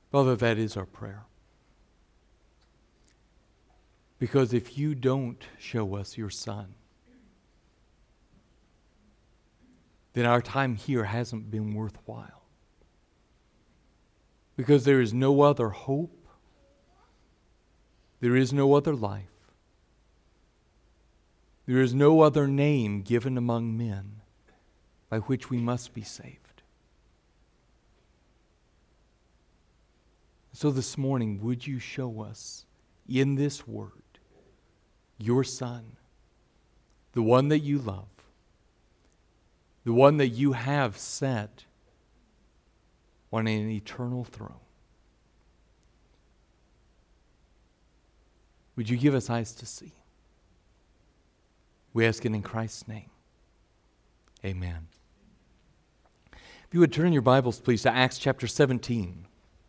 Father, that is our prayer. Because if you don't show us your Son, then our time here hasn't been worthwhile. Because there is no other hope, there is no other life, there is no other name given among men by which we must be saved. So this morning, would you show us in this word your Son, the one that you love, the one that you have set on an eternal throne? Would you give us eyes to see? We ask it in Christ's name. Amen. If you would turn your Bibles, please, to Acts chapter 17.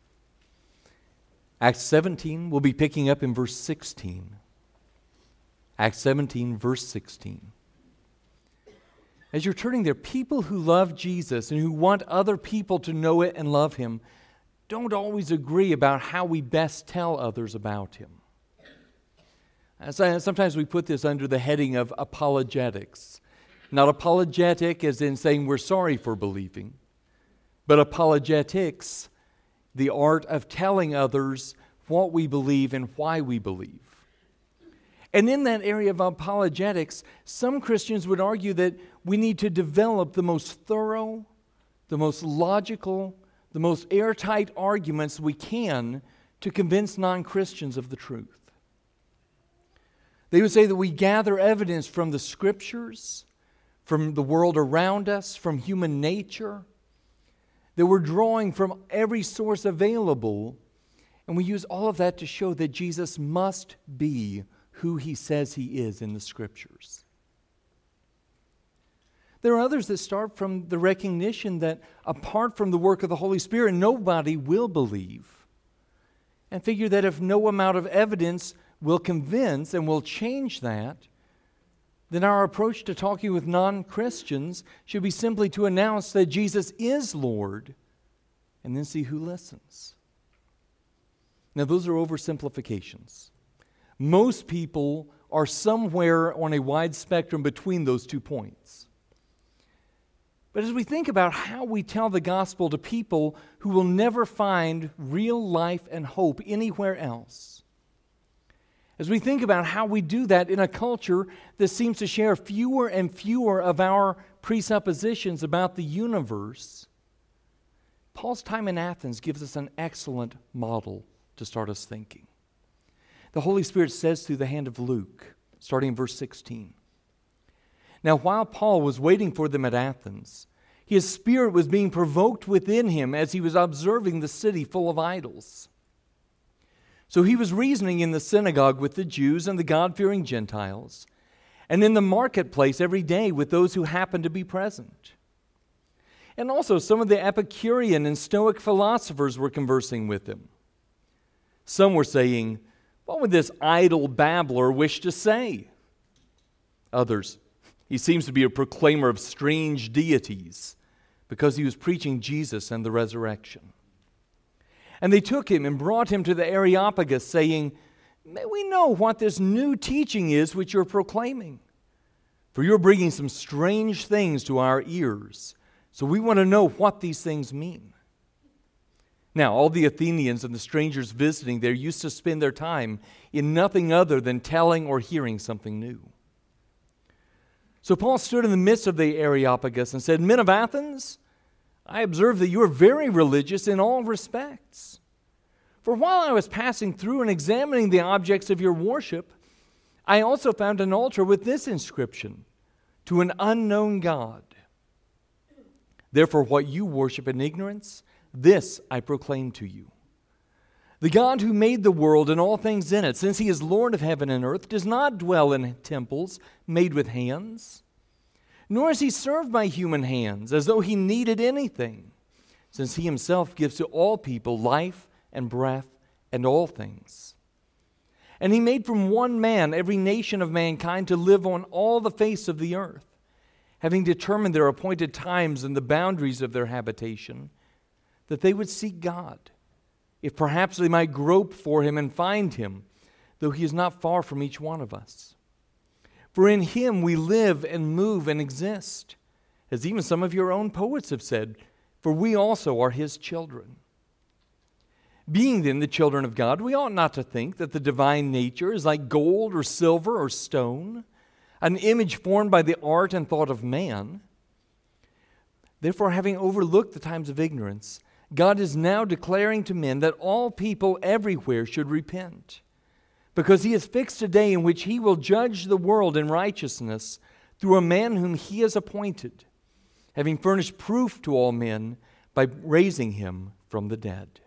Acts 17, we'll be picking up in verse 16. Acts 17, verse 16. As you're turning there, people who love Jesus and who want other people to know it and love Him don't always agree about how we best tell others about Him. Sometimes we put this under the heading of apologetics. Not apologetic as in saying we're sorry for believing, but apologetics, the art of telling others what we believe and why we believe. And in that area of apologetics, some Christians would argue that we need to develop the most thorough, the most logical, the most airtight arguments we can to convince non-Christians of the truth. They would say that we gather evidence from the Scriptures, from the world around us, from human nature, that we're drawing from every source available, and we use all of that to show that Jesus must be who He says He is in the Scriptures. There are others that start from the recognition that apart from the work of the Holy Spirit, nobody will believe, and figure that if no amount of evidence will convince and will change that, then our approach to talking with non-Christians should be simply to announce that Jesus is Lord and then see who listens. Now, those are oversimplifications. Most people are somewhere on a wide spectrum between those 2 points. But as we think about how we tell the gospel to people who will never find real life and hope anywhere else, as we think about how we do that in a culture that seems to share fewer and fewer of our presuppositions about the universe, Paul's time in Athens gives us an excellent model to start us thinking. The Holy Spirit says through the hand of Luke, starting in verse 16, "Now while Paul was waiting for them at Athens, his spirit was being provoked within him as he was observing the city full of idols. So he was reasoning in the synagogue with the Jews and the God-fearing Gentiles, and in the marketplace every day with those who happened to be present. And also some of the Epicurean and Stoic philosophers were conversing with him. Some were saying, 'What would this idle babbler wish to say?' Others, 'He seems to be a proclaimer of strange deities,' because he was preaching Jesus and the resurrection. And they took him and brought him to the Areopagus, saying, 'May we know what this new teaching is which you're proclaiming? For you're bringing some strange things to our ears, so we want to know what these things mean.' Now, all the Athenians and the strangers visiting there used to spend their time in nothing other than telling or hearing something new. So Paul stood in the midst of the Areopagus and said, 'Men of Athens, I observe that you are very religious in all respects. For while I was passing through and examining the objects of your worship, I also found an altar with this inscription, "To an unknown God." Therefore what you worship in ignorance, this I proclaim to you. The God who made the world and all things in it, since He is Lord of heaven and earth, does not dwell in temples made with hands, nor is He served by human hands as though He needed anything, since He Himself gives to all people life and breath and all things. And He made from one man every nation of mankind to live on all the face of the earth, having determined their appointed times and the boundaries of their habitation, that they would seek God. if perhaps they might grope for him and find him, though he is not far from each one of us. For in him we live and move and exist, as even some of your own poets have said, for we also are his children. Being then the children of God, we ought not to think that the divine nature is like gold or silver or stone, an image formed by the art and thought of man. Therefore, having overlooked the times of ignorance, God is now declaring to men that all people everywhere should repent, because he has fixed a day in which he will judge the world in righteousness through a man whom he has appointed, having furnished proof to all men by raising him from the dead.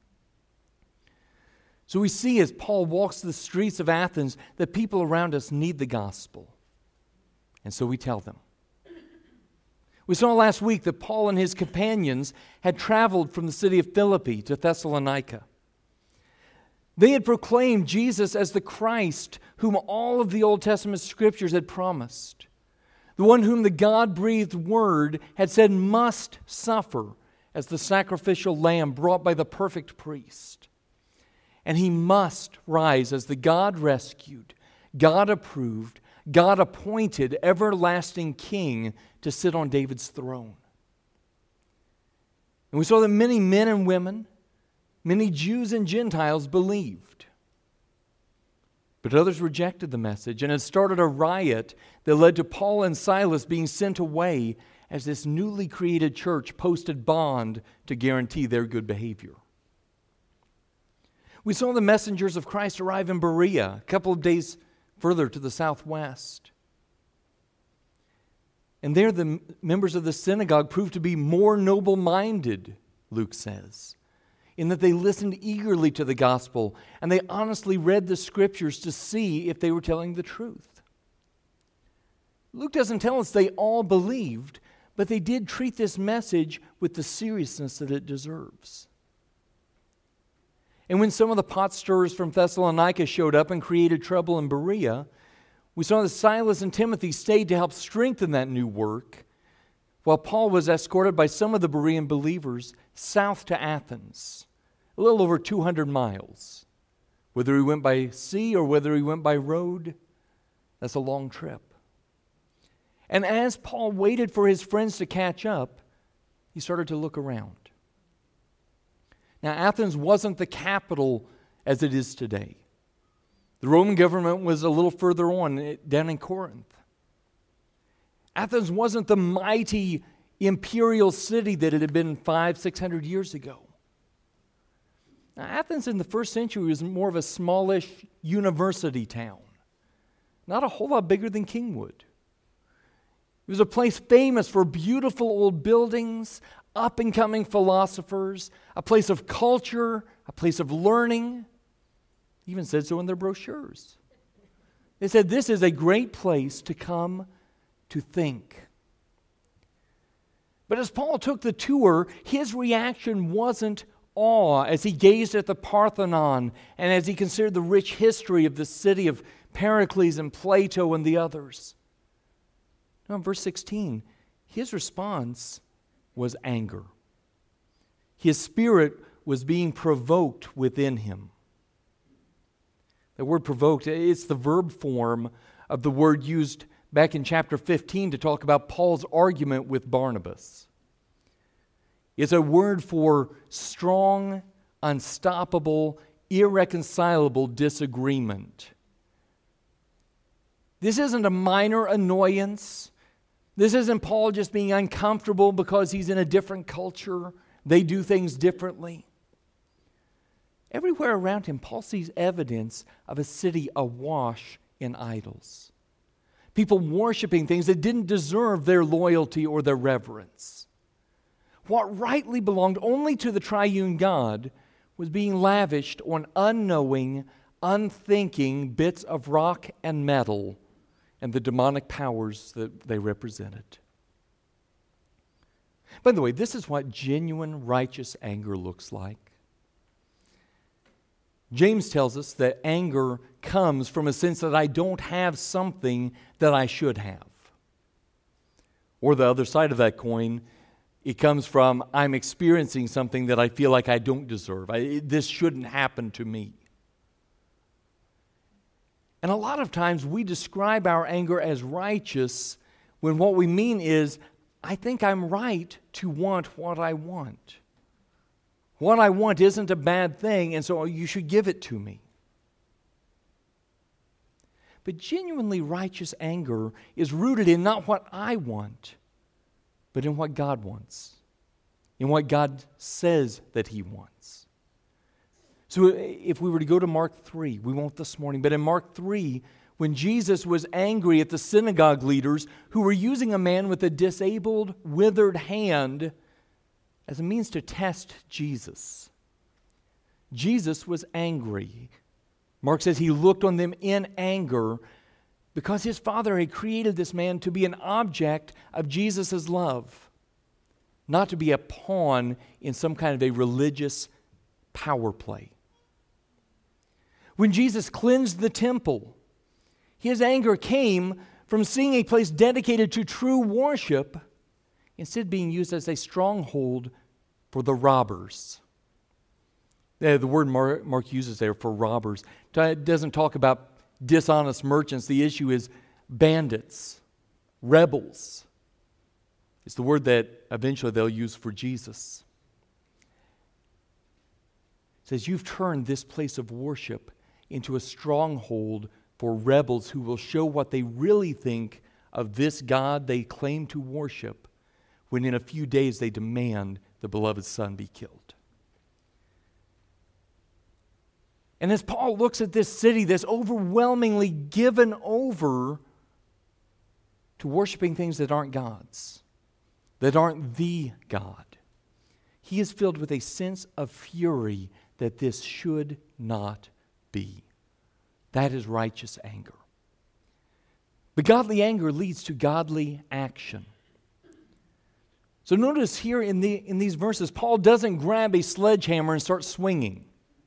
So we see as Paul walks the streets of Athens that people around us need the gospel. And so we tell them. We saw last week that Paul and his companions had traveled from the city of Philippi to Thessalonica. They had proclaimed Jesus as the Christ whom all of the Old Testament scriptures had promised, the one whom the God-breathed Word had said must suffer as the sacrificial lamb brought by the perfect priest. And he must rise as the God-rescued, God-approved, God-appointed, everlasting King to sit on David's throne. And we saw that many men and women, many Jews and Gentiles believed. But others rejected the message and had started a riot that led to Paul and Silas being sent away as this newly created church posted bond to guarantee their good behavior. We saw the messengers of Christ arrive in Berea, a couple of days further to the southwest. And there the members of the synagogue proved to be more noble-minded, Luke says, in that they listened eagerly to the gospel and they honestly read the scriptures to see if they were telling the truth. Luke doesn't tell us they all believed, but they did treat this message with the seriousness that it deserves. And when some of the pot stirrers from Thessalonica showed up and created trouble in Berea, we saw that Silas and Timothy stayed to help strengthen that new work, while Paul was escorted by some of the Berean believers south to Athens, a little over 200 miles. Whether he went by sea or whether he went by road, that's a long trip. And as Paul waited for his friends to catch up, he started to look around. Now, Athens wasn't the capital as it is today. The Roman government was a little further on, down in Corinth. Athens wasn't the mighty imperial city that it had been 500-600 years ago. Now, Athens in the first century was more of a smallish university town, not a whole lot bigger than Kingwood. It was a place famous for beautiful old buildings, up-and-coming philosophers, a place of culture, a place of learning. Even said so in their brochures. They said this is a great place to come to think. But as Paul took the tour, his reaction wasn't awe as he gazed at the Parthenon and as he considered the rich history of the city of Pericles and Plato and the others. No, in verse 16, his response was anger. His spirit was being provoked within him. The word provoked, it's the verb form of the word used back in chapter 15 to talk about Paul's argument with Barnabas. It's a word for strong, unstoppable, irreconcilable disagreement. This isn't a minor annoyance. This isn't Paul just being uncomfortable because he's in a different culture. They do things differently. Everywhere around him, Paul sees evidence of a city awash in idols. People worshiping things that didn't deserve their loyalty or their reverence. What rightly belonged only to the triune God was being lavished on unknowing, unthinking bits of rock and metal and the demonic powers that they represented. By the way, this is what genuine righteous anger looks like. James tells us that anger comes from a sense that I don't have something that I should have. Or the other side of that coin, It comes from, I'm experiencing something that I feel like I don't deserve. This shouldn't happen to me. And a lot of times we describe our anger as righteous when what we mean is, I think I'm right to want what I want. What I want isn't a bad thing, and so you should give it to me. But genuinely righteous anger is rooted in not what I want, but in what God wants, in what God says that He wants. So if we were to go to Mark 3, we won't this morning, but in Mark 3, when Jesus was angry at the synagogue leaders who were using a man with a disabled, withered hand as a means to test Jesus. Jesus was angry. Mark says he looked on them in anger because his Father had created this man to be an object of Jesus' love, not to be a pawn in some kind of a religious power play. When Jesus cleansed the temple, his anger came from seeing a place dedicated to true worship instead being used as a stronghold for the robbers. The word Mark uses there for robbers doesn't talk about dishonest merchants. The issue is bandits, rebels. It's the word that eventually they'll use for Jesus. It says, you've turned this place of worship into a stronghold for rebels who will show what they really think of this God they claim to worship when in a few days they demand the beloved Son be killed. And as Paul looks at this city that's overwhelmingly given over to worshiping things that aren't God's, that aren't the God, he is filled with a sense of fury that this should not be. That is righteous anger. But godly anger leads to godly action. So notice here in these verses, Paul doesn't grab a sledgehammer and start swinging.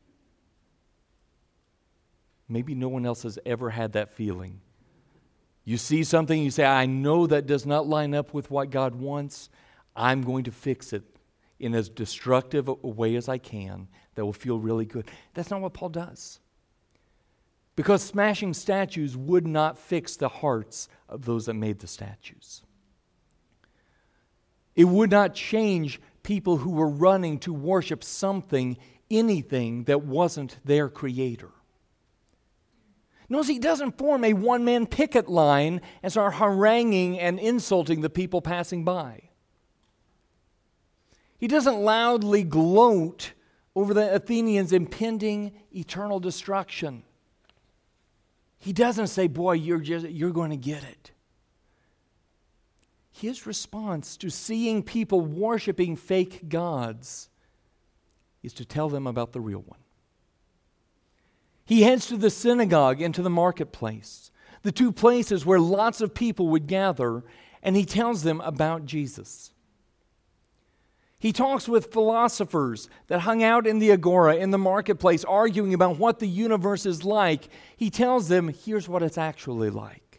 Maybe no one else has ever had that feeling. You see something, you say, I know that does not line up with what God wants. I'm going to fix it in as destructive a way as I can that will feel really good. That's not what Paul does. Because smashing statues would not fix the hearts of those that made the statues. It would not change people who were running to worship something, anything that wasn't their Creator. Notice he doesn't form a one-man picket line and start haranguing and insulting the people passing by. He doesn't loudly gloat over the Athenians' impending eternal destruction. He doesn't say, boy, you're going to get it. His response to seeing people worshiping fake gods is to tell them about the real one. He heads to the synagogue and to the marketplace, the two places where lots of people would gather, and he tells them about Jesus. He talks with philosophers that hung out in the agora, in the marketplace, arguing about what the universe is like. He tells them, here's what it's actually like.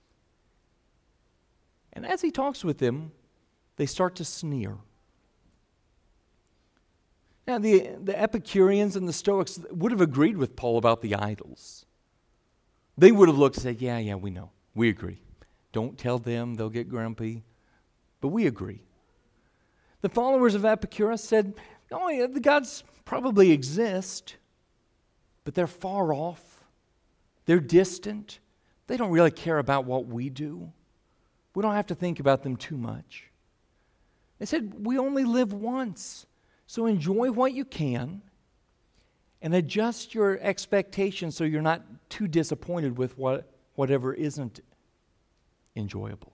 And as he talks with them, they start to sneer. Now, the Epicureans and the Stoics would have agreed with Paul about the idols. They would have looked and said, yeah, we know. We agree. Don't tell them, they'll get grumpy. But we agree. The followers of Epicurus said, oh, yeah, the gods probably exist, but they're far off. They're distant. They don't really care about what we do. We don't have to think about them too much. They said, we only live once. So enjoy what you can and adjust your expectations so you're not too disappointed with whatever isn't enjoyable.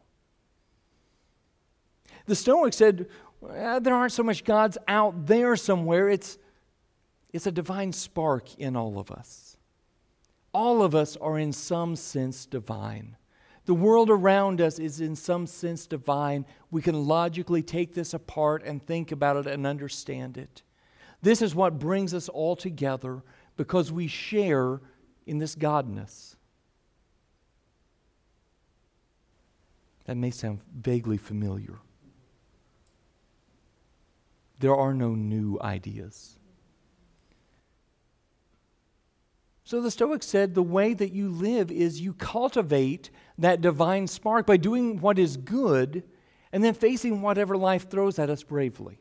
The Stoics said, there aren't so much gods out there somewhere. It's a divine spark in all of us. All of us are in some sense divine. The world around us is in some sense divine. We can logically take this apart and think about it and understand it. This is what brings us all together because we share in this godness. That may sound vaguely familiar. There are no new ideas. So the Stoics said the way that you live is you cultivate that divine spark by doing what is good and then facing whatever life throws at us bravely.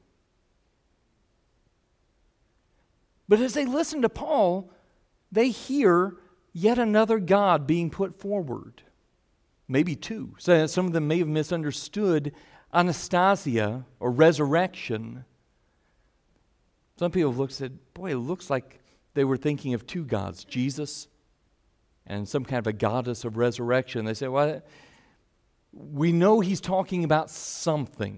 But as they listen to Paul, they hear yet another God being put forward. Maybe two. So some of them may have misunderstood Anastasia or resurrection. Some people have looked and said, boy, it looks like they were thinking of two gods, Jesus and some kind of a goddess of resurrection. They say, well, we know he's talking about something.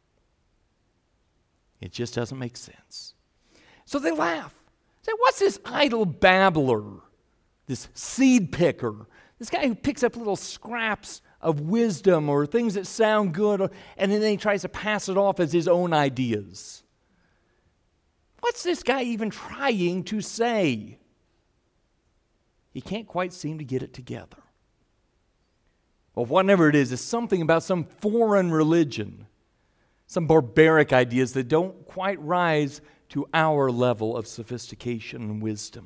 It just doesn't make sense. So they laugh. Say, what's this idle babbler, this seed picker, this guy who picks up little scraps of wisdom or things that sound good, and then he tries to pass it off as his own ideas? What's this guy even trying to say? He can't quite seem to get it together. Well, whatever it is, it's something about some foreign religion, some barbaric ideas that don't quite rise to our level of sophistication and wisdom.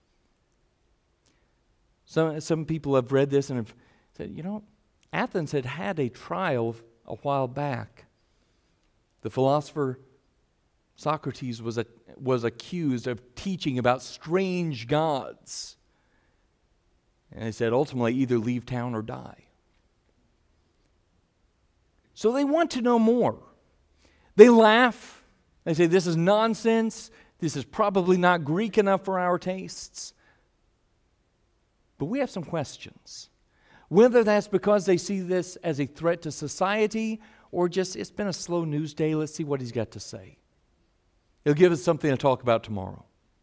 Some people have read this and have said, Athens had a trial a while back. The philosopher Socrates was accused of teaching about strange gods. And they said, ultimately, either leave town or die. So they want to know more. They laugh. They say, this is nonsense. This is probably not Greek enough for our tastes. But we have some questions. Whether that's because they see this as a threat to society or just it's been a slow news day, let's see what he's got to say. He'll give us something to talk about tomorrow.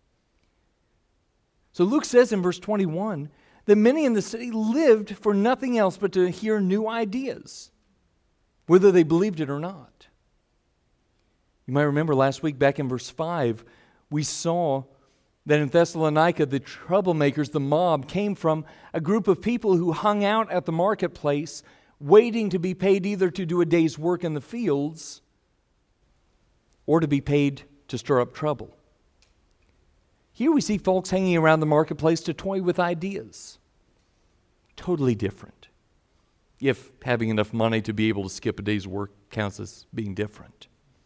So Luke says in verse 21 that many in the city lived for nothing else but to hear new ideas, whether they believed it or not. You might remember last week back in verse 5, we saw that in Thessalonica, the troublemakers, the mob, came from a group of people who hung out at the marketplace waiting to be paid either to do a day's work in the fields or to be paid to stir up trouble. Here we see folks hanging around the marketplace to toy with ideas. Totally different. If having enough money to be able to skip a day's work counts as being different.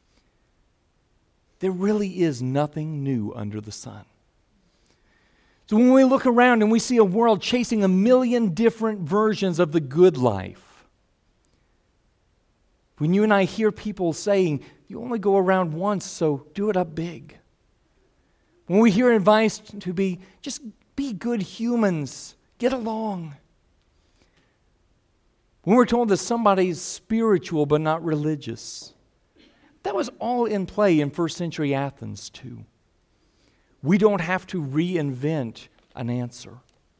There really is nothing new under the sun. So when we look around and we see a world chasing a million different versions of the good life, when you and I hear people saying, you only go around once, so do it up big. When we hear advice to just be good humans, get along. When we're told that somebody's spiritual but not religious, that was all in play in first century Athens too. We don't have to reinvent an answer.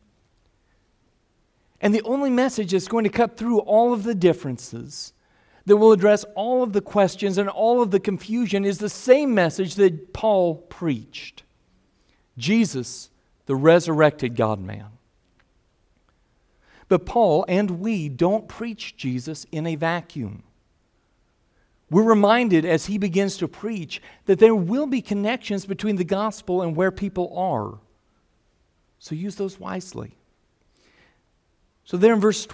And the only message that's going to cut through all of the differences, that will address all of the questions and all of the confusion, is the same message that Paul preached. Jesus, the resurrected God-man. But Paul and we don't preach Jesus in a vacuum. We're reminded as he begins to preach that there will be connections between the gospel and where people are. So use those wisely. So there in verse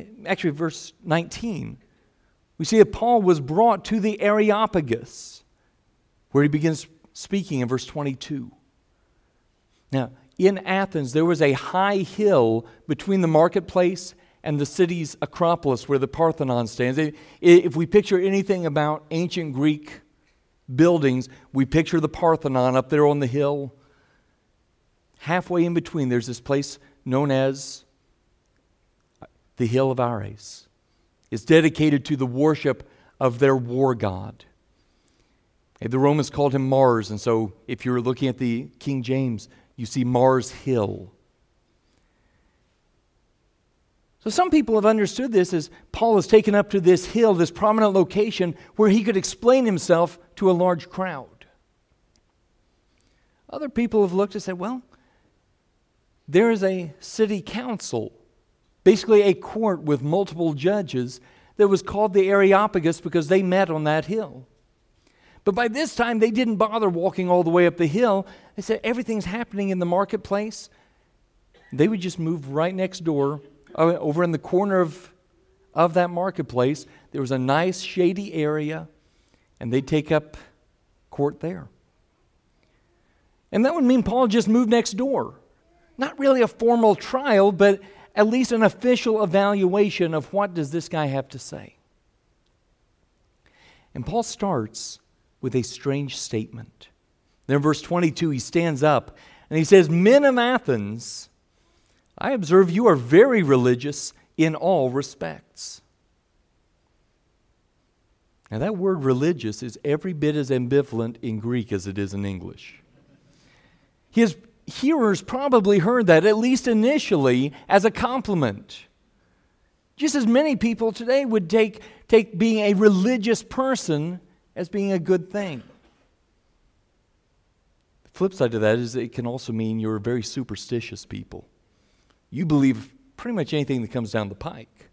19, we see that Paul was brought to the Areopagus, where he begins speaking in verse 22. Now, in Athens, there was a high hill between the marketplace and the city's Acropolis, where the Parthenon stands. If we picture anything about ancient Greek buildings, we picture the Parthenon up there on the hill. Halfway in between, there's this place known as the Hill of Ares. It's dedicated to the worship of their war god. The Romans called him Mars, and so if you're looking at the King James, you see Mars Hill. So some people have understood this as Paul is taken up to this hill, this prominent location, where he could explain himself to a large crowd. Other people have looked and said, well, there is a city council, basically a court with multiple judges, that was called the Areopagus because they met on that hill. But by this time, they didn't bother walking all the way up the hill. They said, everything's happening in the marketplace. They would just move right next door, over in the corner of that marketplace. There was a nice shady area, and they'd take up court there. And that would mean Paul just moved next door. Not really a formal trial, but at least an official evaluation of what does this guy have to say. And Paul starts with a strange statement. Then in verse 22, he stands up and he says, "Men of Athens, I observe you are very religious in all respects." Now that word religious is every bit as ambivalent in Greek as it is in English. His hearers probably heard that, at least initially, as a compliment. Just as many people today would take being a religious person as being a good thing. The flip side to that is it can also mean you're very superstitious people. You believe pretty much anything that comes down the pike.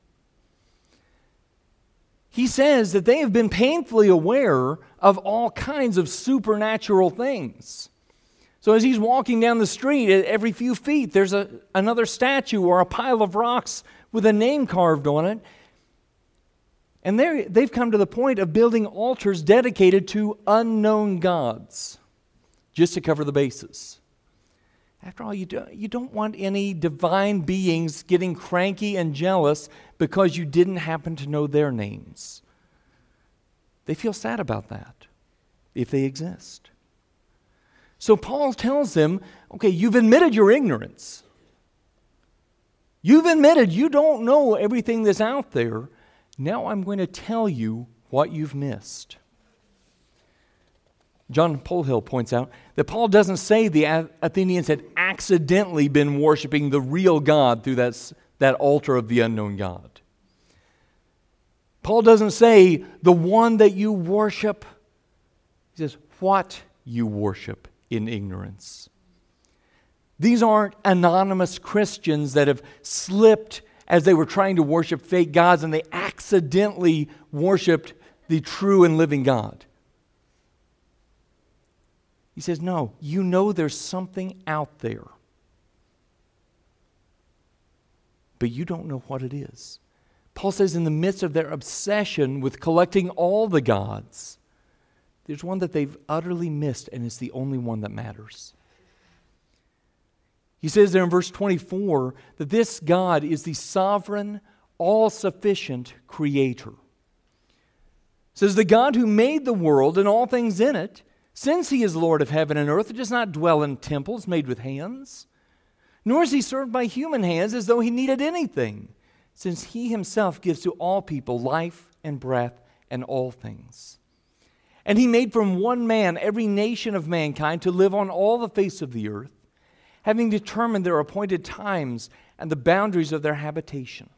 He says that they have been painfully aware of all kinds of supernatural things. So as he's walking down the street, at every few feet, there's another statue or a pile of rocks with a name carved on it. And they've come to the point of building altars dedicated to unknown gods, just to cover the bases. After all, you don't want any divine beings getting cranky and jealous because you didn't happen to know their names. They feel sad about that, if they exist. So Paul tells them, okay, you've admitted your ignorance. You've admitted you don't know everything that's out there. Now I'm going to tell you what you've missed. John Polhill points out that Paul doesn't say the Athenians had accidentally been worshiping the real God through that altar of the unknown God. Paul doesn't say the one that you worship. He says what you worship in ignorance. These aren't anonymous Christians that have slipped as they were trying to worship fake gods and they accidentally worshiped the true and living God. He says, no, you know there's something out there, but you don't know what it is. Paul says in the midst of their obsession with collecting all the gods, there's one that they've utterly missed, and it's the only one that matters. He says there in verse 24 that this God is the sovereign, all-sufficient creator. It says the God who made the world and all things in it, since he is Lord of heaven and earth, does not dwell in temples made with hands, nor is he served by human hands as though he needed anything, since he himself gives to all people life and breath and all things. And he made from one man every nation of mankind to live on all the face of the earth, having determined their appointed times and the boundaries of their habitation.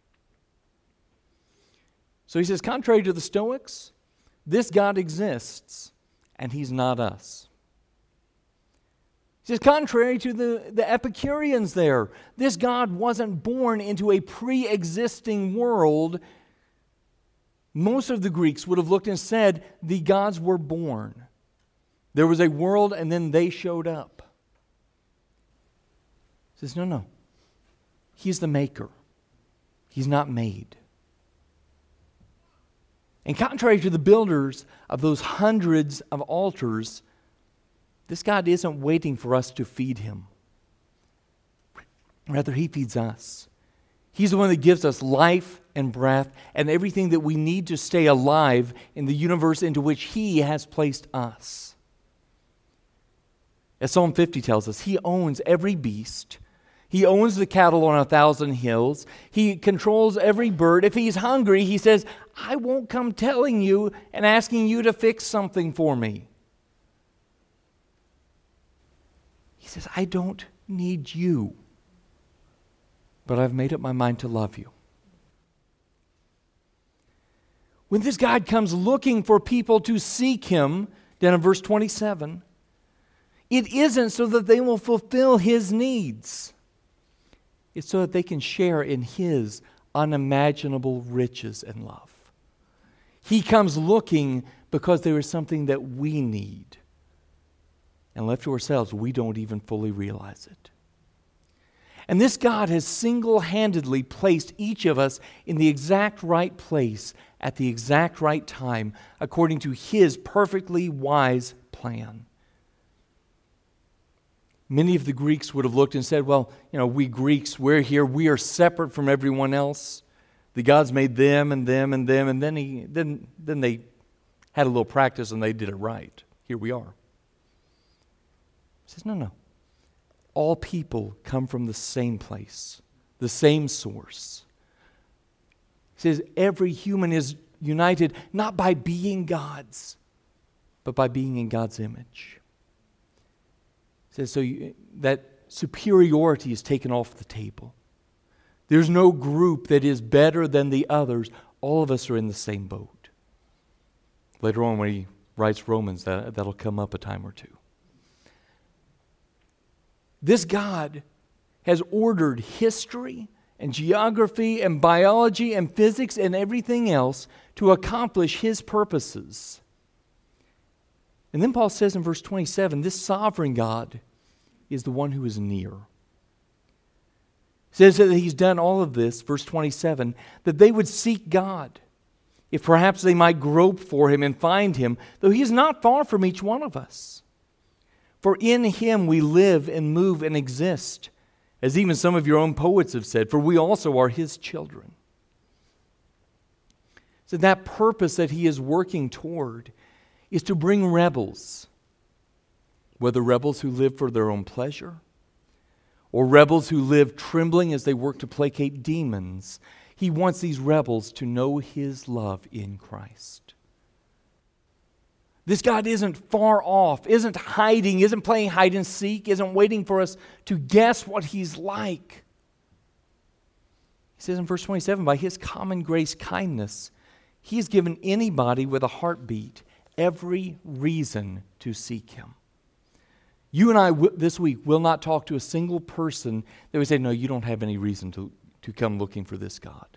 So he says, contrary to the Stoics, this God exists, and he's not us. He says, contrary to the Epicureans there, this God wasn't born into a pre-existing world. Most of the Greeks would have looked and said, the gods were born. There was a world, and then they showed up. He says, no. He's the maker. He's not made. And contrary to the builders of those hundreds of altars, this God isn't waiting for us to feed him. Rather, he feeds us. He's the one that gives us life and breath and everything that we need to stay alive in the universe into which he has placed us. As Psalm 50 tells us, he owns every beast. He owns the cattle on 1,000 hills. He controls every bird. If he's hungry, he says, I won't come telling you and asking you to fix something for me. He says, I don't need you, but I've made up my mind to love you. When this God comes looking for people to seek him, down in verse 27, it isn't so that they will fulfill his needs. It's so that they can share in his unimaginable riches and love. He comes looking because there is something that we need. And left to ourselves, we don't even fully realize it. And this God has single-handedly placed each of us in the exact right place at the exact right time, according to His perfectly wise plan. Many of the Greeks would have looked and said, well, we Greeks, we're here, we are separate from everyone else. The gods made them and them and them, and then they had a little practice and they did it right. Here we are. He says, no. All people come from the same place, the same source. He says every human is united not by being gods, but by being in God's image. He says that superiority is taken off the table. There's no group that is better than the others. All of us are in the same boat. Later on when he writes Romans, that'll come up a time or two. This God has ordered history and geography and biology and physics and everything else to accomplish His purposes. And then Paul says in verse 27, this sovereign God is the one who is near. He says that He's done all of this, verse 27, that they would seek God, if perhaps they might grope for Him and find Him, though He is not far from each one of us. For in Him we live and move and exist, as even some of your own poets have said, for we also are His children. So that purpose that He is working toward is to bring rebels, whether rebels who live for their own pleasure, or rebels who live trembling as they work to placate demons. He wants these rebels to know His love in Christ. This God isn't far off, isn't hiding, isn't playing hide and seek, isn't waiting for us to guess what He's like. He says in verse 27, by His common grace kindness, He has given anybody with a heartbeat every reason to seek Him. You and I this week will not talk to a single person that would say, no, you don't have any reason to come looking for this God.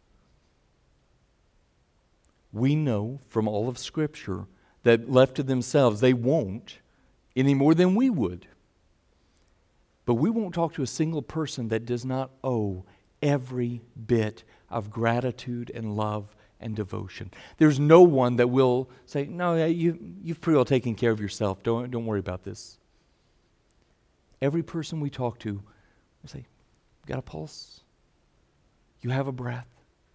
We know from all of Scripture that left to themselves, they won't any more than we would. But we won't talk to a single person that does not owe every bit of gratitude and love and devotion. There's no one that will say, no, you've pretty well taken care of yourself. Don't worry about this. Every person we talk to, we say, you got a pulse? You have a breath?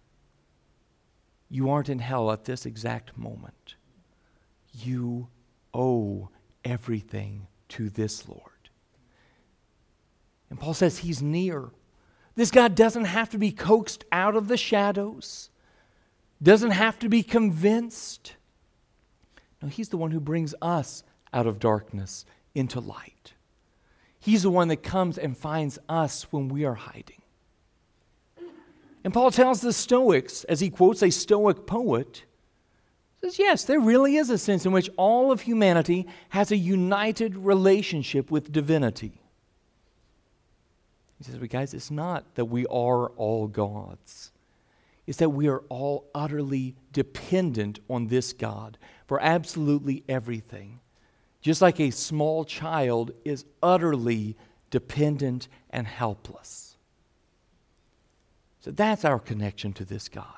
You aren't in hell at this exact moment. You owe everything to this Lord. And Paul says He's near. This God doesn't have to be coaxed out of the shadows, doesn't have to be convinced. No, He's the one who brings us out of darkness into light. He's the one that comes and finds us when we are hiding. And Paul tells the Stoics, as he quotes a Stoic poet, says, yes, there really is a sense in which all of humanity has a united relationship with divinity. He says, but guys, it's not that we are all gods. It's that we are all utterly dependent on this God for absolutely everything. Just like a small child is utterly dependent and helpless. So that's our connection to this God.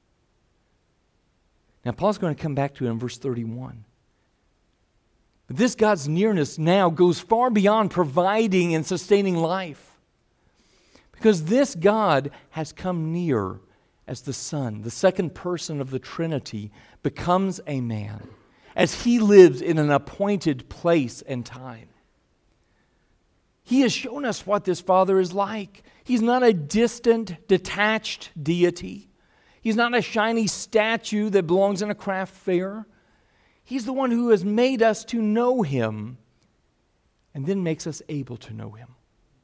Now, Paul's going to come back to it in verse 31. But this God's nearness now goes far beyond providing and sustaining life. Because this God has come near as the Son, the second person of the Trinity, becomes a man, as He lives in an appointed place and time. He has shown us what this Father is like. He's not a distant, detached deity. He's not a shiny statue that belongs in a craft fair. He's the one who has made us to know Him and then makes us able to know Him.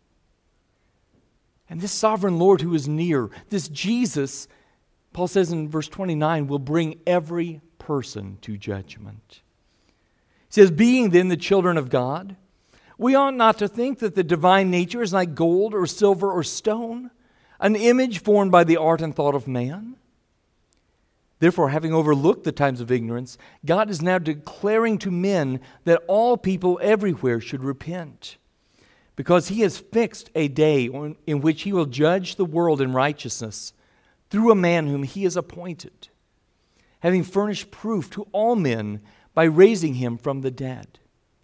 And this sovereign Lord who is near, this Jesus, Paul says in verse 29, will bring every person to judgment. He says, being then the children of God, we ought not to think that the divine nature is like gold or silver or stone, an image formed by the art and thought of man. Therefore, having overlooked the times of ignorance, God is now declaring to men that all people everywhere should repent, because he has fixed a day in which he will judge the world in righteousness through a man whom he has appointed, having furnished proof to all men by raising him from the dead.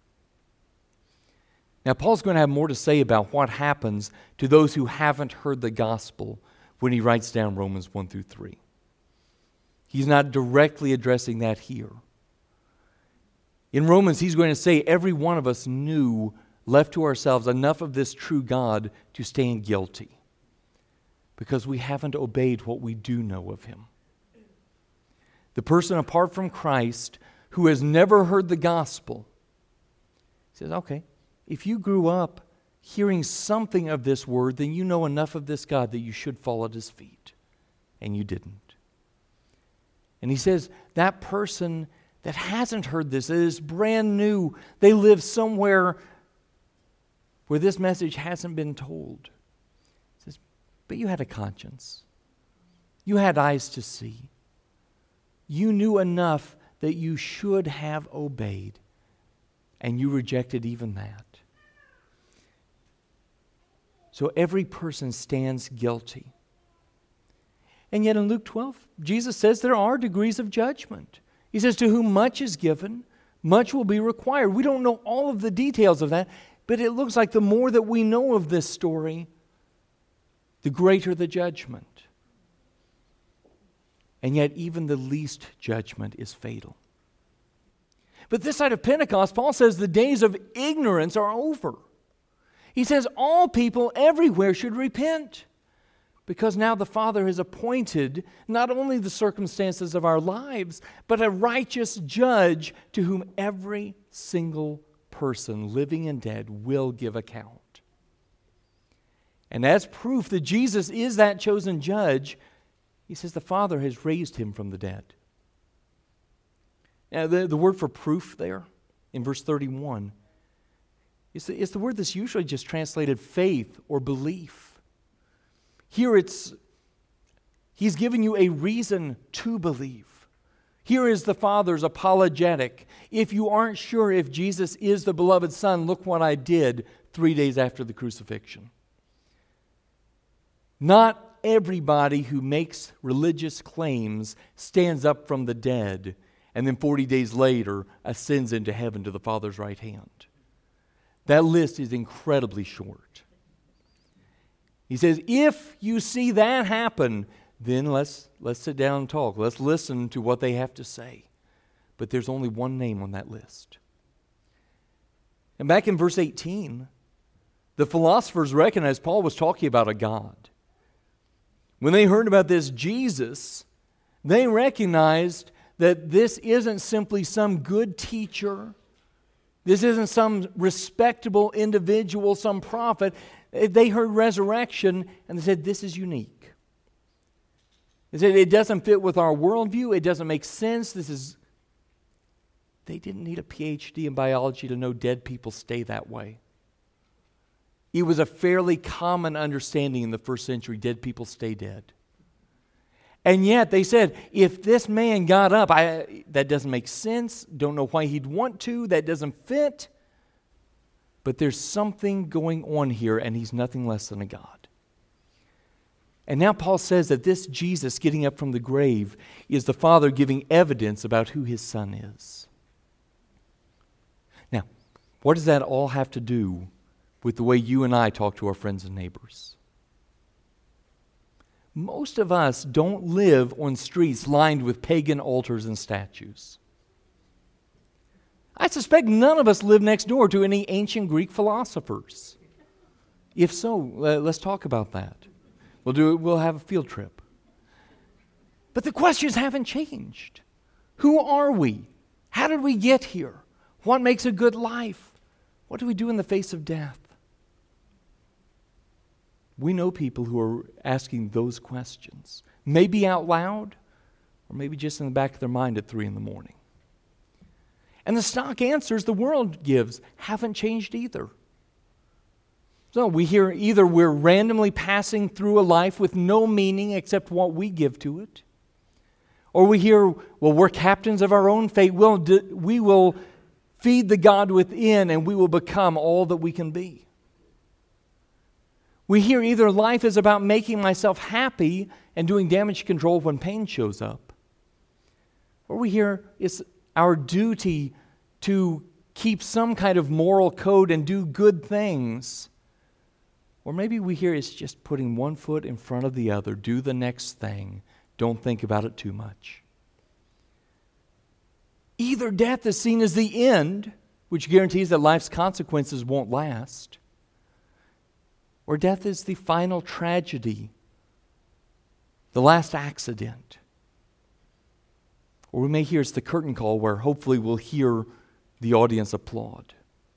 Now, Paul's going to have more to say about what happens to those who haven't heard the gospel when he writes down Romans 1 through 3. He's not directly addressing that here. In Romans, he's going to say every one of us knew, left to ourselves, enough of this true God to stand guilty because we haven't obeyed what we do know of him. The person apart from Christ who has never heard the gospel says, okay, if you grew up hearing something of this word, then you know enough of this God that you should fall at his feet. And you didn't. And he says, that person that hasn't heard this, that is brand new, they live somewhere where this message hasn't been told. He says, but you had a conscience. You had eyes to see. You knew enough that you should have obeyed, and you rejected even that. So every person stands guilty. And yet in Luke 12, Jesus says there are degrees of judgment. He says, to whom much is given, much will be required. We don't know all of the details of that, but it looks like the more that we know of this story, the greater the judgment. And yet even the least judgment is fatal. But this side of Pentecost, Paul says the days of ignorance are over. He says all people everywhere should repent, because now the Father has appointed not only the circumstances of our lives, but a righteous judge to whom every single person, living and dead, will give account. And as proof that Jesus is that chosen judge, he says the Father has raised him from the dead. Now, the word for proof there in verse 31 is the word that's usually just translated faith or belief. Here he's giving you a reason to believe. Here is the Father's apologetic. If you aren't sure if Jesus is the beloved Son, look what I did 3 days after the crucifixion. Not everybody who makes religious claims stands up from the dead and then 40 days later ascends into heaven to the Father's right hand. That list is incredibly short. He says, if you see that happen, then let's sit down and talk. Let's listen to what they have to say. But there's only one name on that list. And back in verse 18, the philosophers recognized Paul was talking about a God. When they heard about this Jesus, they recognized that this isn't simply some good teacher. This isn't some respectable individual, some prophet. They heard resurrection and they said, this is unique. They said, it doesn't fit with our worldview. It doesn't make sense. They didn't need a PhD in biology to know dead people stay that way. It was a fairly common understanding in the first century, dead people stay dead. And yet they said, if this man got up, that doesn't make sense. Don't know why he'd want to. That doesn't fit. But there's something going on here, and he's nothing less than a God. And now Paul says that this Jesus getting up from the grave is the Father giving evidence about who his Son is. Now, what does that all have to do with the way you and I talk to our friends and neighbors? Most of us don't live on streets lined with pagan altars and statues. I suspect none of us live next door to any ancient Greek philosophers. If so, let's talk about that. We'll have a field trip. But the questions haven't changed. Who are we? How did we get here? What makes a good life? What do we do in the face of death? We know people who are asking those questions, maybe out loud, or maybe just in the back of their mind at 3 a.m. And the stock answers the world gives haven't changed either. So we hear either we're randomly passing through a life with no meaning except what we give to it, Or we hear, well, we're captains of our own fate. We will feed the God within and we will become all that we can be. We hear either life is about making myself happy and doing damage control when pain shows up. Or we hear it's our duty to keep some kind of moral code and do good things. Or maybe we hear it's just putting one foot in front of the other. Do the next thing. Don't think about it too much. Either death is seen as the end, which guarantees that life's consequences won't last, or death is the final tragedy, the last accident. Or we may hear it's the curtain call where hopefully we'll hear the audience applaud.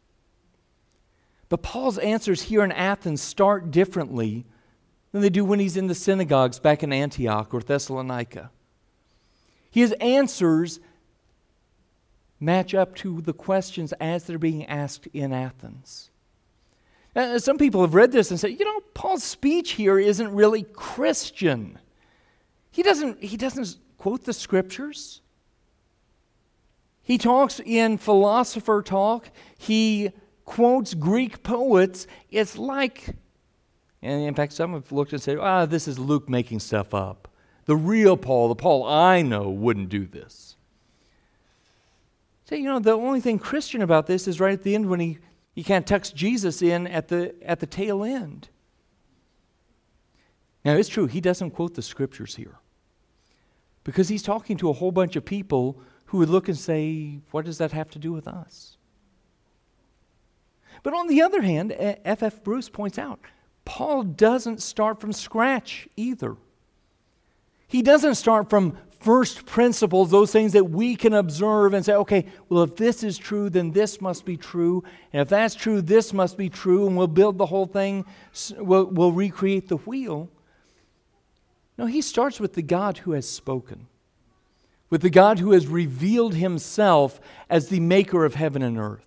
But Paul's answers here in Athens start differently than they do when he's in the synagogues back in Antioch or Thessalonica. His answers match up to the questions as they're being asked in Athens. Now, some people have read this and said, Paul's speech here isn't really Christian. He doesn't quote the scriptures. He talks in philosopher talk. He quotes Greek poets. It's like, and in fact, some have looked and said, this is Luke making stuff up. The real Paul, the Paul I know, wouldn't do this. So, the only thing Christian about this is right at the end when he can't tuck Jesus in at the tail end. Now, it's true, he doesn't quote the scriptures here because he's talking to a whole bunch of people who would look and say, what does that have to do with us? But on the other hand, F.F. Bruce points out, Paul doesn't start from scratch either. He doesn't start from first principles, those things that we can observe and say, okay, well, if this is true, then this must be true. And if that's true, this must be true. And we'll build the whole thing. We'll recreate the wheel. No, he starts with the God who has spoken, with the God who has revealed himself as the maker of heaven and earth.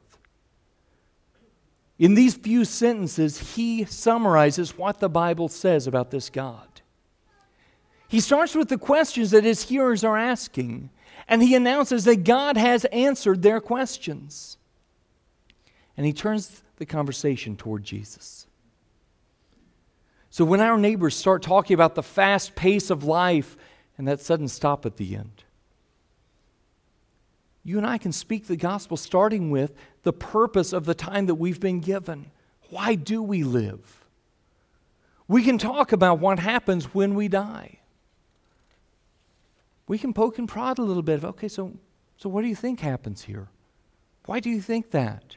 In these few sentences, he summarizes what the Bible says about this God. He starts with the questions that his hearers are asking, and he announces that God has answered their questions. And he turns the conversation toward Jesus. So when our neighbors start talking about the fast pace of life and that sudden stop at the end, you and I can speak the gospel starting with the purpose of the time that we've been given. Why do we live? We can talk about what happens when we die. We can poke and prod a little bit of, okay, so what do you think happens here? Why do you think that?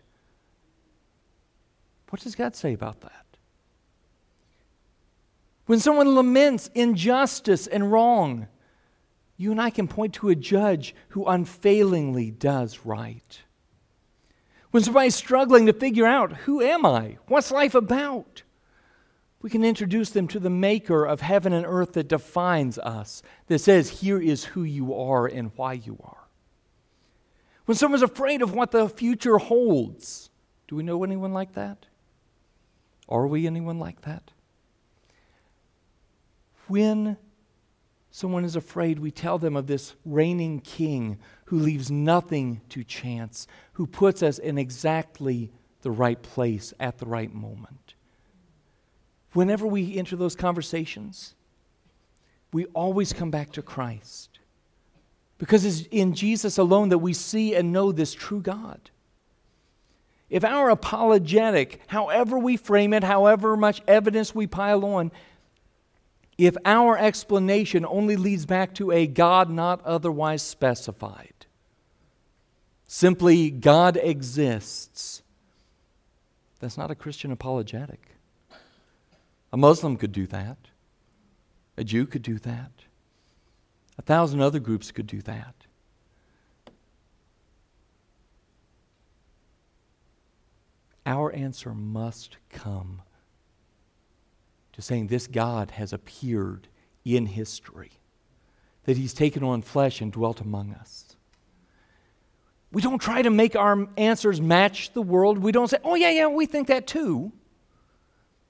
What does God say about that? When someone laments injustice and wrong, you and I can point to a judge who unfailingly does right. When somebody's struggling to figure out, who am I? What's life about? We can introduce them to the maker of heaven and earth that defines us, that says, here is who you are and why you are. When someone's afraid of what the future holds, do we know anyone like that? Are we anyone like that? When someone is afraid, we tell them of this reigning king who leaves nothing to chance, who puts us in exactly the right place at the right moment. Whenever we enter those conversations, we always come back to Christ. Because it's in Jesus alone that we see and know this true God. If our apologetic, however we frame it, however much evidence we pile on, if our explanation only leads back to a God not otherwise specified, simply God exists, that's not a Christian apologetic. A Muslim could do that. A Jew could do that. 1,000 other groups could do that. Our answer must come to saying this God has appeared in history, that He's taken on flesh and dwelt among us. We don't try to make our answers match the world. We don't say, oh yeah, we think that too.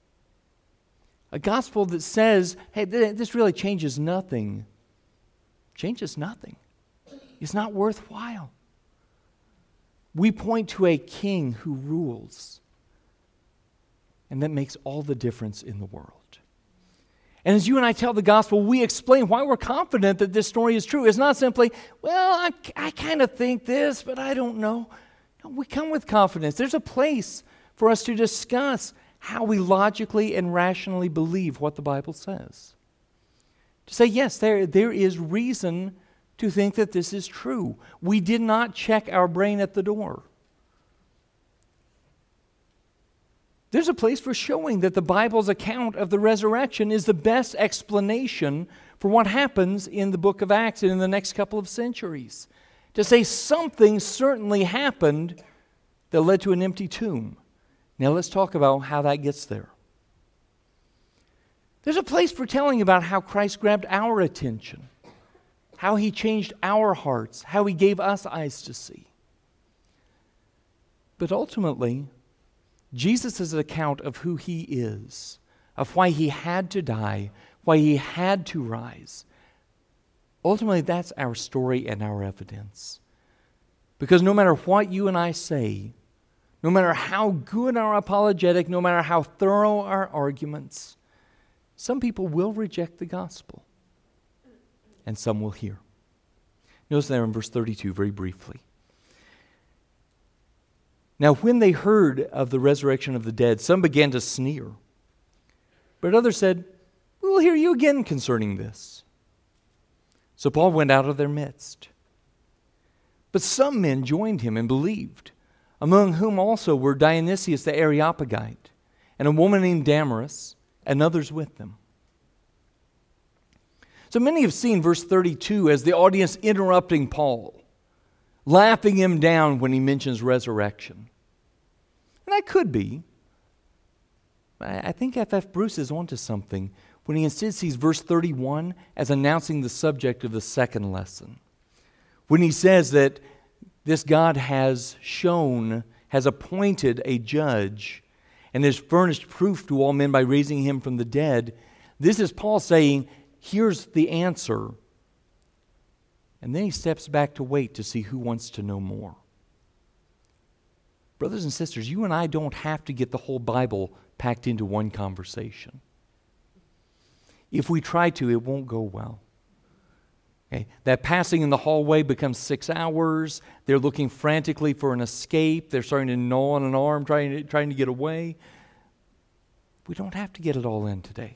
A gospel that says, hey, this really changes nothing, changes nothing. It's not worthwhile. We point to a king who rules, and that makes all the difference in the world. And as you and I tell the gospel, we explain why we're confident that this story is true. It's not simply, well, I kind of think this, but I don't know. No, we come with confidence. There's a place for us to discuss how we logically and rationally believe what the Bible says. To say, yes, there is reason to think that this is true. We did not check our brain at the door. There's a place for showing that the Bible's account of the resurrection is the best explanation for what happens in the book of Acts and in the next couple of centuries. To say something certainly happened that led to an empty tomb. Now let's talk about how that gets there. There's a place for telling about how Christ grabbed our attention, how He changed our hearts, how He gave us eyes to see. But ultimately, Jesus' account of who He is, of why He had to die, why He had to rise, ultimately that's our story and our evidence. Because no matter what you and I say, no matter how good our apologetic, no matter how thorough our arguments, some people will reject the gospel, and some will hear. Notice there in verse 32, very briefly. Now, when they heard of the resurrection of the dead, some began to sneer. But others said, "We will hear you again concerning this." So Paul went out of their midst. But some men joined him and believed, among whom also were Dionysius the Areopagite, and a woman named Damaris, and others with them. So many have seen verse 32 as the audience interrupting Paul, laughing him down when he mentions resurrection. And that could be. I think F.F. Bruce is onto something when he instead sees verse 31 as announcing the subject of the second lesson. When he says that this God has appointed a judge and has furnished proof to all men by raising him from the dead, this is Paul saying, here's the answer. And then he steps back to wait to see who wants to know more. Brothers and sisters, you and I don't have to get the whole Bible packed into one conversation. If we try to, it won't go well. Okay? That passing in the hallway becomes 6 hours. They're looking frantically for an escape. They're starting to gnaw on an arm, trying to get away. We don't have to get it all in today.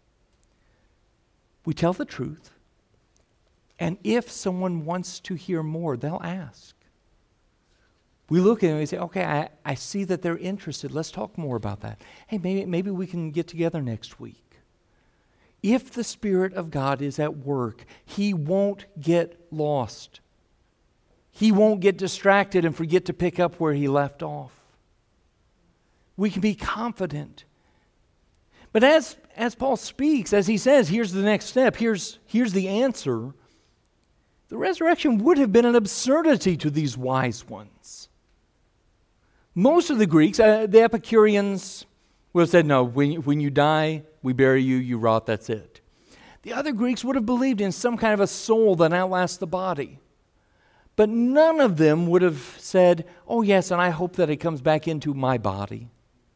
We tell the truth. And if someone wants to hear more, they'll ask. We look at them and we say, okay, I see that they're interested. Let's talk more about that. Hey, maybe we can get together next week. If the Spirit of God is at work, He won't get lost. He won't get distracted and forget to pick up where He left off. We can be confident. But as Paul speaks, as he says, here's the next step, here's the answer, the resurrection would have been an absurdity to these wise ones. Most of the Greeks, the Epicureans, would have said, no, when you die, we bury you, you rot, that's it. The other Greeks would have believed in some kind of a soul that outlasts the body. But none of them would have said, oh yes, and I hope that it comes back into my body.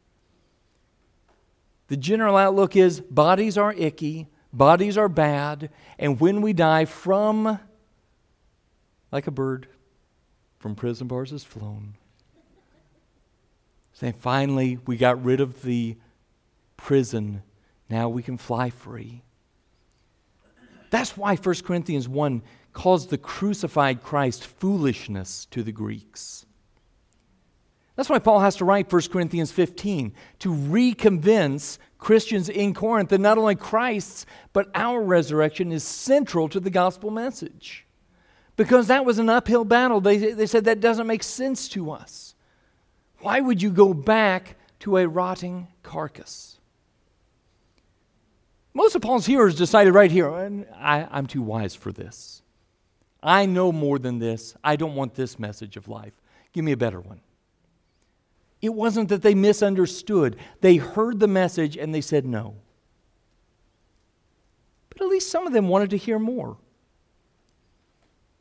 The general outlook is bodies are icky, bodies are bad, and when we die like a bird, from prison bars is flown. Saying finally we got rid of the prison, now we can fly free. That's why 1 Corinthians 1 calls the crucified Christ foolishness to the Greeks. That's why Paul has to write 1 Corinthians 15 to reconvince Christians in Corinth that not only Christ's, but our resurrection is central to the gospel message. Because that was an uphill battle. They said that doesn't make sense to us. Why would you go back to a rotting carcass? Most of Paul's hearers decided right here, I'm too wise for this. I know more than this. I don't want this message of life. Give me a better one. It wasn't that they misunderstood. They heard the message and they said no. But at least some of them wanted to hear more.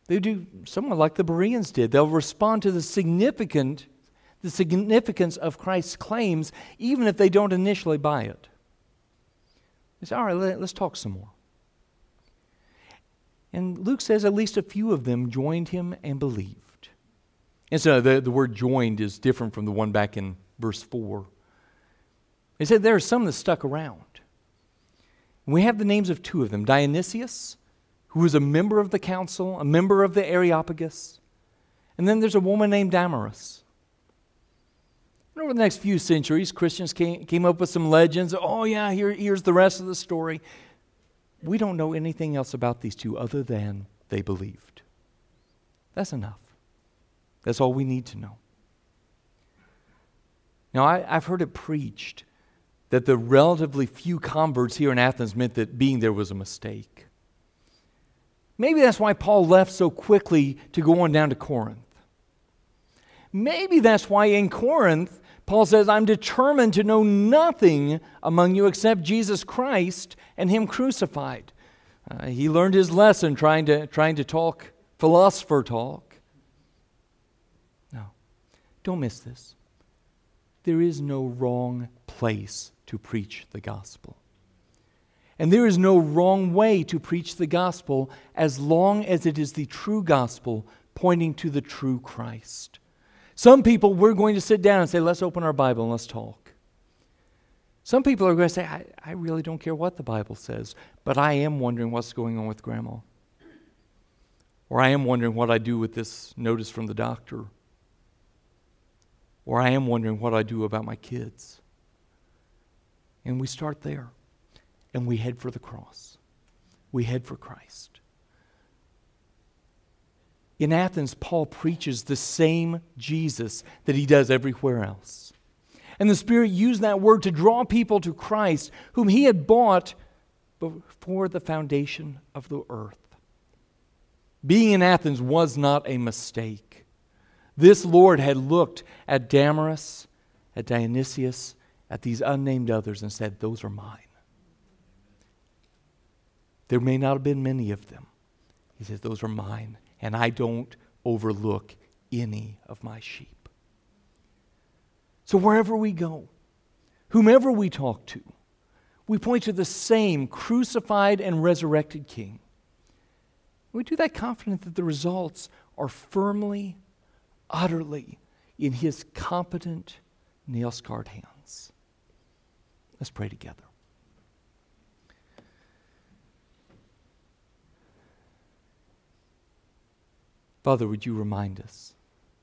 They do somewhat like the Bereans did. They'll respond to the significance of Christ's claims, even if they don't initially buy it. They say, all right, let's talk some more. And Luke says at least a few of them joined him and believed. And so the word joined is different from the one back in verse 4. They said there are some that stuck around. And we have the names of two of them, Dionysius, who was a member of the council, a member of the Areopagus. And then there's a woman named Damaris. And over the next few centuries, Christians came up with some legends. Oh yeah, here's the rest of the story. We don't know anything else about these two other than they believed. That's enough. That's all we need to know. Now, I've heard it preached that the relatively few converts here in Athens meant that being there was a mistake. Maybe that's why Paul left so quickly to go on down to Corinth. Maybe that's why in Corinth, Paul says, I'm determined to know nothing among you except Jesus Christ and Him crucified. He learned his lesson trying to talk philosopher talk. No, don't miss this. There is no wrong place to preach the gospel. And there is no wrong way to preach the gospel as long as it is the true gospel pointing to the true Christ. Some people, we're going to sit down and say, let's open our Bible and let's talk. Some people are going to say, I really don't care what the Bible says, but I am wondering what's going on with Grandma. Or I am wondering what I do with this notice from the doctor. Or I am wondering what I do about my kids. And we start there. And we head for the cross. We head for Christ. In Athens, Paul preaches the same Jesus that he does everywhere else. And the Spirit used that word to draw people to Christ, whom he had bought before the foundation of the earth. Being in Athens was not a mistake. This Lord had looked at Damaris, at Dionysius, at these unnamed others and said, those are mine. There may not have been many of them. He says, those are mine, and I don't overlook any of my sheep. So wherever we go, whomever we talk to, we point to the same crucified and resurrected King. We do that confident that the results are firmly, utterly in His competent, nail-scarred hands. Let's pray together. Father, would you remind us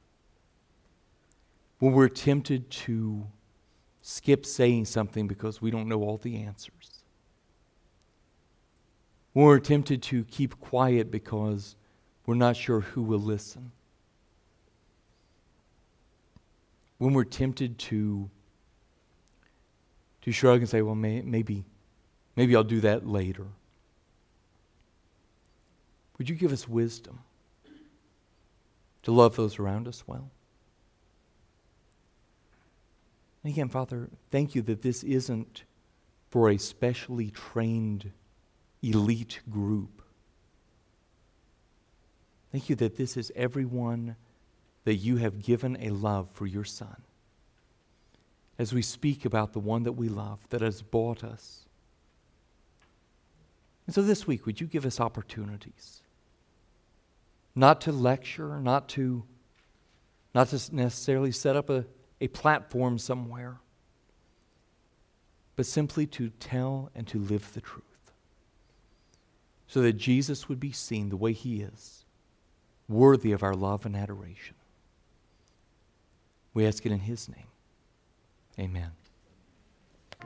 when we're tempted to skip saying something because we don't know all the answers, when we're tempted to keep quiet because we're not sure who will listen, when we're tempted to shrug and say, well, maybe I'll do that later. Would you give us wisdom to love those around us well? And again, Father, thank you that this isn't for a specially trained elite group. Thank you that this is everyone that you have given a love for your Son. As we speak about the one that we love, that has bought us. And so this week, would you give us opportunities? Not to lecture, not to necessarily set up a platform somewhere, but simply to tell and to live the truth. So that Jesus would be seen the way He is, worthy of our love and adoration. We ask it in His name. Amen.